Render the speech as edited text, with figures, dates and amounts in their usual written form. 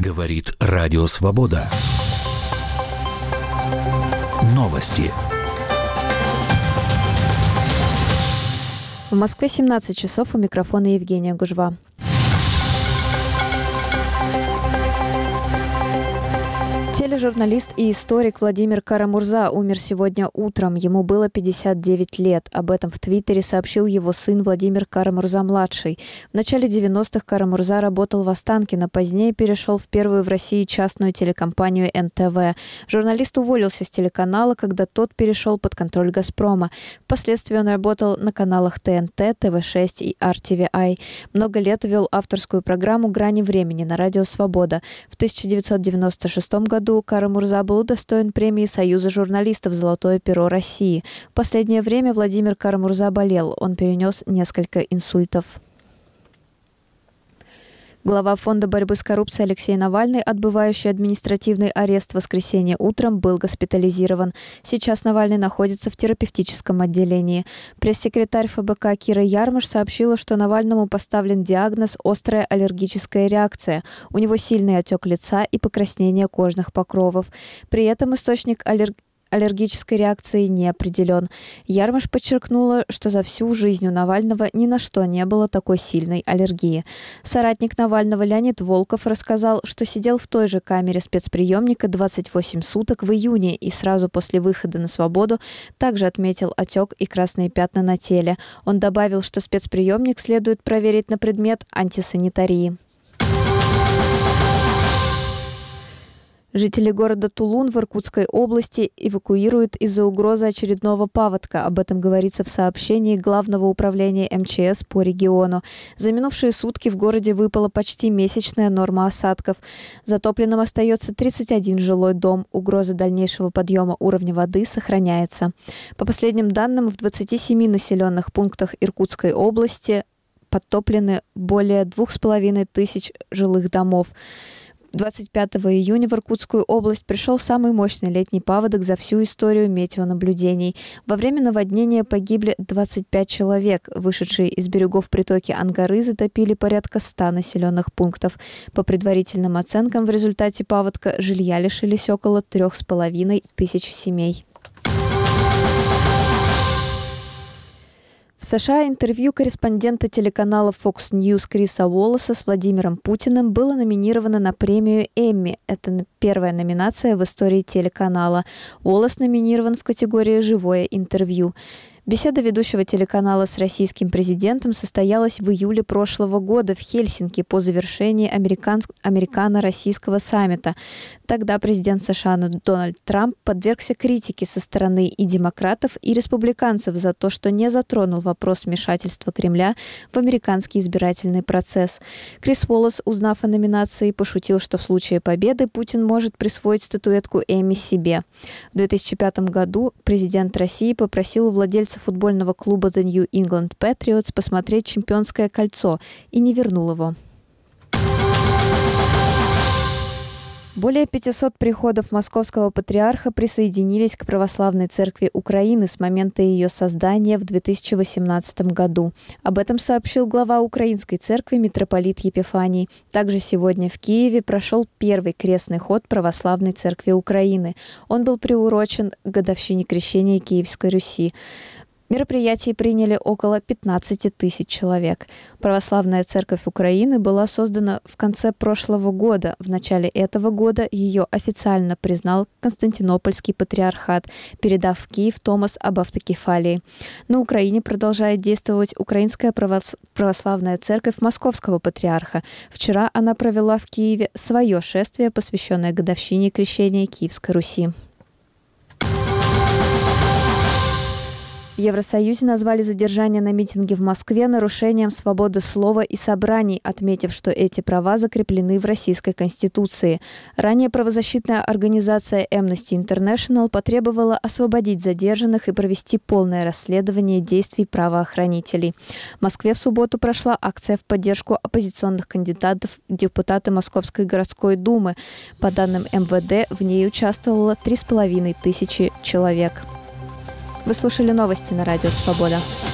Говорит Радио Свобода. Новости. В Москве 17 часов, у микрофона Евгения Гужва. Тележурналист и историк Владимир Кара-Мурза умер сегодня утром. Ему было 59 лет. Об этом в Твиттере сообщил его сын Владимир Кара-Мурза-младший. В начале 90-х Кара-Мурза работал в Останкино, позднее перешел в первую в России частную телекомпанию НТВ. Журналист уволился с телеканала, когда тот перешел под контроль «Газпрома». Впоследствии он работал на каналах ТНТ, ТВ6 и RTVI. Много лет вел авторскую программу «Грани времени» на Радио Свобода. В 1996 году Кара-Мурза был удостоен премии Союза журналистов «Золотое перо России». В последнее время Владимир Кара-Мурза болел. Он перенес несколько инсультов. Глава Фонда борьбы с коррупцией Алексей Навальный, отбывающий административный арест в воскресенье утром, был госпитализирован. Сейчас Навальный находится в терапевтическом отделении. Пресс-секретарь ФБК Кира Ярмыш сообщила, что Навальному поставлен диагноз «острая аллергическая реакция». У него сильный отек лица и покраснение кожных покровов. При этом источник аллергической реакции не определен. Ярмыш подчеркнула, что за всю жизнь у Навального ни на что не было такой сильной аллергии. Соратник Навального Леонид Волков рассказал, что сидел в той же камере спецприемника 28 суток в июне и сразу после выхода на свободу также отметил отек и красные пятна на теле. Он добавил, что спецприемник следует проверить на предмет антисанитарии. Жители города Тулун в Иркутской области эвакуируют из-за угрозы очередного паводка. Об этом говорится в сообщении Главного управления МЧС по региону. За минувшие сутки в городе выпала почти месячная норма осадков. Затопленным остается 31 жилой дом. Угроза дальнейшего подъема уровня воды сохраняется. По последним данным, в 27 населенных пунктах Иркутской области подтоплены более 2500 жилых домов. 25 июня в Иркутскую область пришел самый мощный летний паводок за всю историю метеонаблюдений. Во время наводнения погибли 25 человек. Вышедшие из берегов притоки Ангары затопили порядка 100 населенных пунктов. По предварительным оценкам, в результате паводка жилья лишились около 3500 семей. В США интервью корреспондента телеканала Fox News Криса Уоллеса с Владимиром Путиным было номинировано на премию Эмми. Это первая номинация в истории телеканала. Уоллес номинирован в категории «Живое интервью». Беседа ведущего телеканала с российским президентом состоялась в июле прошлого года в Хельсинки по завершении американо-российского саммита. Тогда президент США Дональд Трамп подвергся критике со стороны и демократов, и республиканцев за то, что не затронул вопрос вмешательства Кремля в американский избирательный процесс. Крис Уоллес, узнав о номинации, пошутил, что в случае победы Путин может присвоить статуэтку Эмми себе. В 2005 году президент России попросил у владельца футбольного клуба The New England Patriots посмотреть «Чемпионское кольцо» и не вернул его. Более 500 приходов Московского патриарха присоединились к Православной Церкви Украины с момента ее создания в 2018 году. Об этом сообщил глава Украинской Церкви митрополит Епифаний. Также сегодня в Киеве прошел первый крестный ход Православной Церкви Украины. Он был приурочен к годовщине крещения Киевской Руси. В мероприятии приняли около 15 тысяч человек. Православная Церковь Украины была создана в конце прошлого года. В начале этого года ее официально признал Константинопольский патриархат, передав в Киев Томос об автокефалии. На Украине продолжает действовать Украинская православная церковь Московского патриарха. Вчера она провела в Киеве свое шествие, посвященное годовщине крещения Киевской Руси. В Евросоюзе назвали задержание на митинге в Москве нарушением свободы слова и собраний, отметив, что эти права закреплены в Российской Конституции. Ранее правозащитная организация Amnesty International потребовала освободить задержанных и провести полное расследование действий правоохранителей. В Москве в субботу прошла акция в поддержку оппозиционных кандидатов в депутаты Московской городской думы. По данным МВД, в ней участвовало 3500 человек. Вы слушали новости на Радио Свобода.